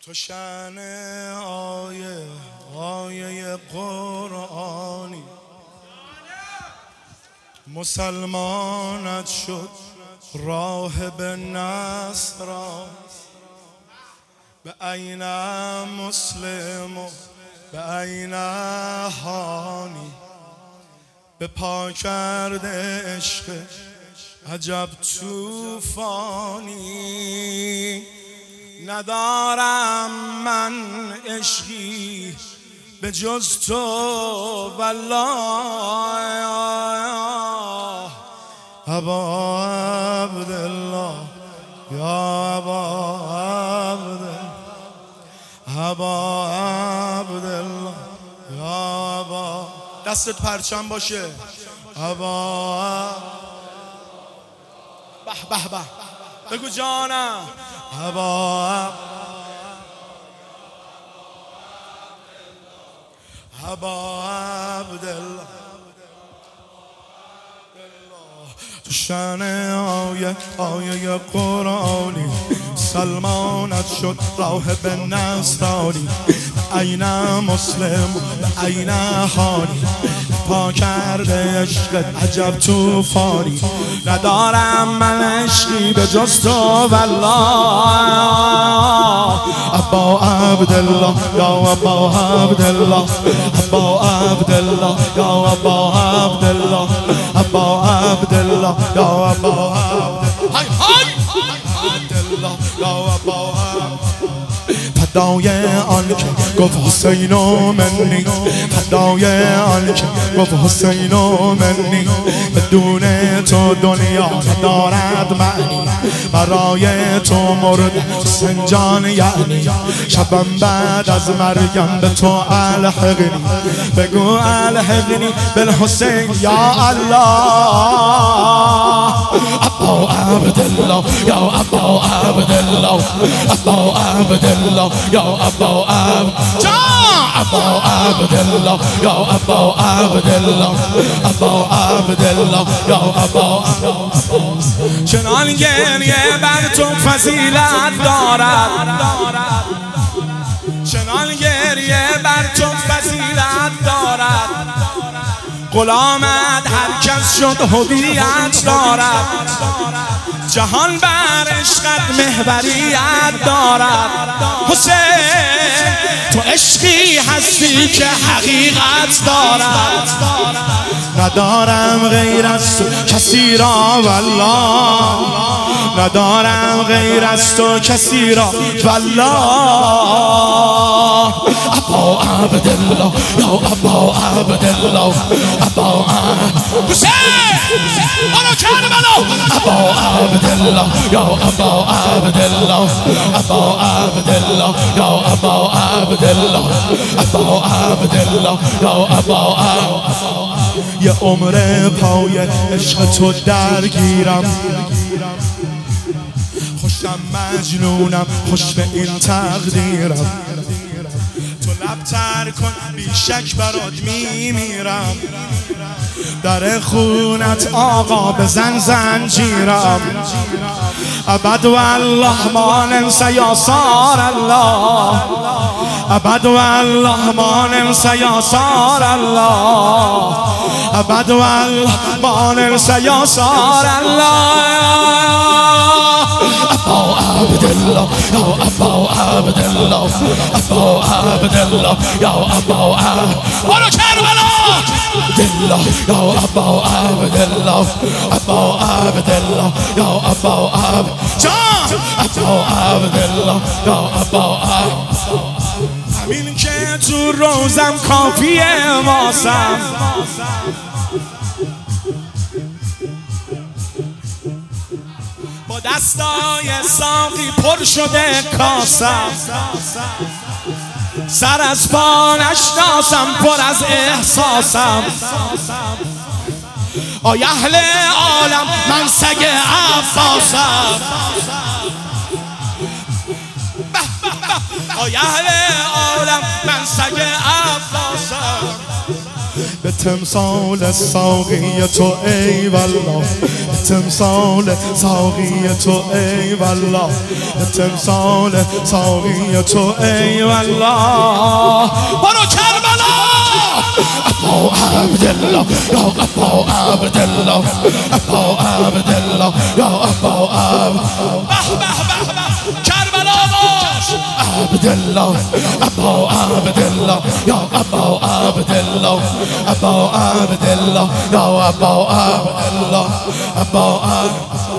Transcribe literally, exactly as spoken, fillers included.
تو شأن آیه آیه قرآنی مسلمانت شد راهب نصرا به عین مسلم و به عین هانی به پا کرده عشق عجب طوفانی ندارم من عشقی به جز تو والله ابا عبدالله یا ابا عبدالله ابا عبدالله یا ابا دستت پرچم باشه ابا به به به بگو جانم ابا ابا عبدالله تو شأن آیه آیه قرآنی سلمانت شد راهب نصرانی عین مسلم به عین هانی پا کرده عشقت عجب طوفانی ندارم من عشقی به جز تو والله ابا عبدالله یا ابا عبدالله ابا عبدالله یا ابا عبدالله ابا عبدالله یا ابا عبدالله یا ابا فدای آن که گفت حسین و منی فدای آن که گفت حسین و منی بدون تو دنیا ندارد معنی برای تو مرد حسین جان یعنی شبم بعد از مریم به تو الحقنی بگو الحقنی بالحسین یا الله ابا عبدالله یا ابا عبدالله ابا عبدالله یا ابا عبد ابا عبدالله یا ابا عبدالله ابا عبدالله یا ابا چنان گریه بر تو فضیلت دارد چنان گریه بر تو فضیلت دارد غلامت هر کس شد هویت دارد جهان بر عشقت محوریت دارد حسین تو عشقی هستی که حقیقت دارد ندارم غیر از تو کسی را والله ندارم غیر از تو کسی را والله ابا عبدالله یا ابا عبدالله ابا حسین برو کربلا ابا عبدالله یا ابا عبدالله ابا عبدالله یا ابا عبدالله ابا عبدالله یا ابا یه عمر پای عشق تو درگیرم خوشم مجنونم خوش به این تقدیرم تو لب تر کن بیشک برات میمیرم در خونت آقا بزن زنجیرم ابد والله ما ننسى یا صار الله ابد والله ما ننسى یا صار الله ابد والله ما ننسى یا صار الله ابا عبدالله یا ابا عبدالله ابا عبدالله یا ابا برو کربلا عبدالله یا ابا عبدالله ابا عبدالله یا ابا عبد جان ابا عبدالله یا ابا همین که تو روزم کافیه واسم با دستای ساقی پر شده کاسم سر از پا نشناسم پر از احساسم آی اهل عالم من سگ عباسم آی اهل عالم من سگ عباسم به تمثال ساقی تو ای والله تمثال ساقی تو ای والله تمثال ساقی تو ای والله برو کربلا ابو عبدالله یا ابو عبدالله ابو عبدالله یا ابو عبدالله کربلا باش عبدالله ابو عبدالله یا ابو عبدالله ابو عبدالله یا ابو عبدالله ابو عبدالله